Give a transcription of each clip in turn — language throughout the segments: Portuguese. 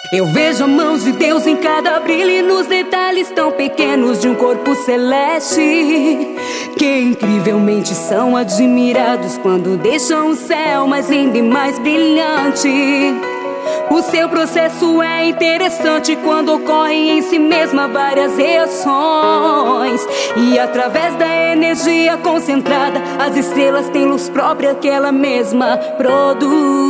Eu vejo a mão de Deus em cada brilho e nos detalhes tão pequenos de um corpo celeste, que incrivelmente são admirados quando deixam o céu mais lindo e mais brilhante. O seu processo é interessante quando ocorrem em si mesma várias reações, e através da energia concentrada as estrelas têm luz própria que ela mesma produz.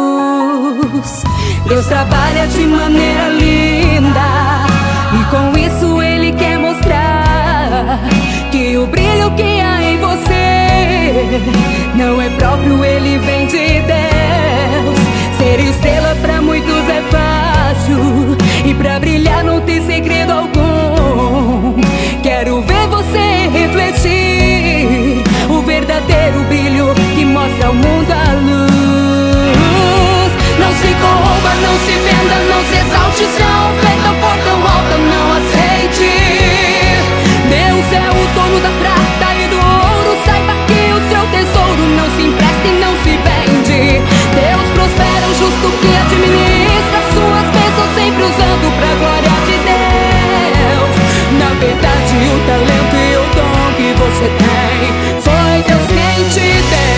Deus trabalha de maneira linda e com isso Ele quer mostrar que o brilho que há em você não é próprio, ele vem de Deus. Ser estrela pra muitos é fácil e pra brilhar não tem segredo algum. Quero ver você refletir o verdadeiro brilho que mostra ao mundo a luz. Não se corrompa, não se venda, não se exalte, se a oferta for tão alta, não aceite. Deus é o dono da prata e do ouro, saiba que o seu tesouro não se empresta e não se vende. Deus prospera o justo que administra suas bênçãos, sempre usando pra glória de Deus. Na verdade, o talento e o dom que você tem foi Deus quem te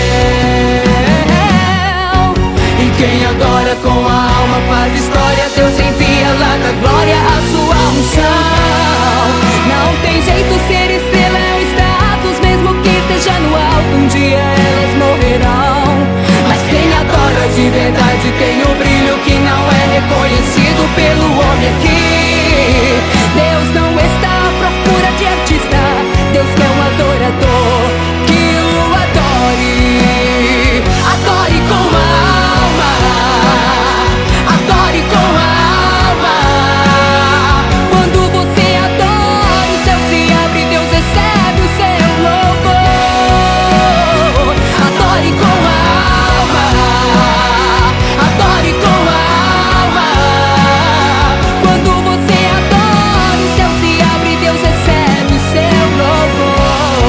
deu. E quem adora com a alma faz história, Deus envia lá da glória a sua unção. Não tem jeito, ser estrela é um status, mesmo que esteja no alto, um dia elas morrerão. Mas quem adora de verdade tem o brilho que não é reconhecido pelo homem aqui. Deus não está à procura de artista, Deus quer um adorador que o adore. Adore com a alma, adore com a alma. Quando você adora, o céu se abre, Deus recebe o seu louvor. Adore com a alma, adore com a alma. Quando você adora, o céu se abre, Deus recebe o seu louvor.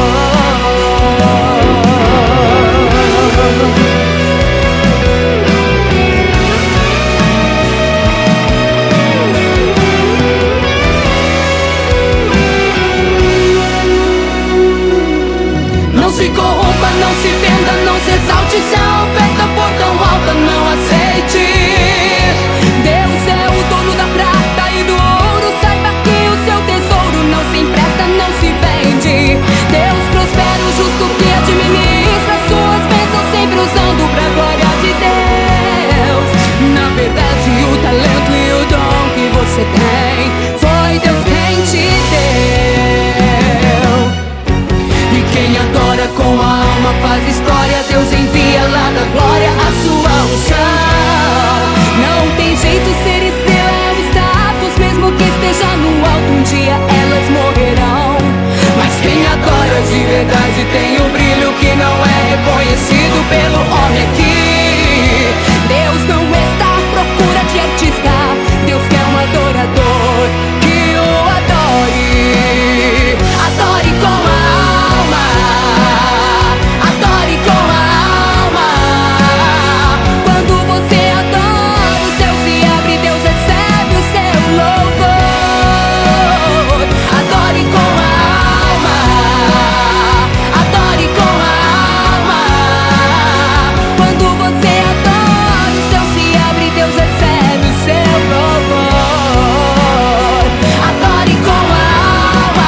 Não se corrompa, não se venda, não se exalte, se a oferta for tão alta, não aceite. Deus é o dono da prata e do ouro, saiba que o seu tesouro não se empresta, não se vende. Deus prospera o justo que administra suas bênçãos, sempre usando pra glória de Deus. Na verdade, o talento e o dom que você tem foi Deus quem te deu. E quem adora com a alma faz história, Deus envia lá da glória a sua unção. Não tem jeito, ser estrela é um status, mesmo que esteja no alto, um dia elas morrerão. Mas quem adora de verdade tem o brilho que não é reconhecido pelo homem aqui. Deus não está à procura de artista, Deus quer um adorador que o adore. Adore com a alma, adore com a alma. Quando você adora, o céu se abre, Deus recebe o seu louvor. Adore com a alma, adore com a alma. Quando você adora, o céu se abre, Deus recebe o seu louvor. Adore com a alma,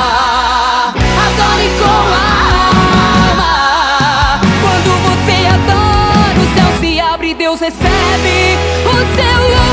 adore com a alma. Quando você adora, o céu se abre, Deus recebe o seu louvor.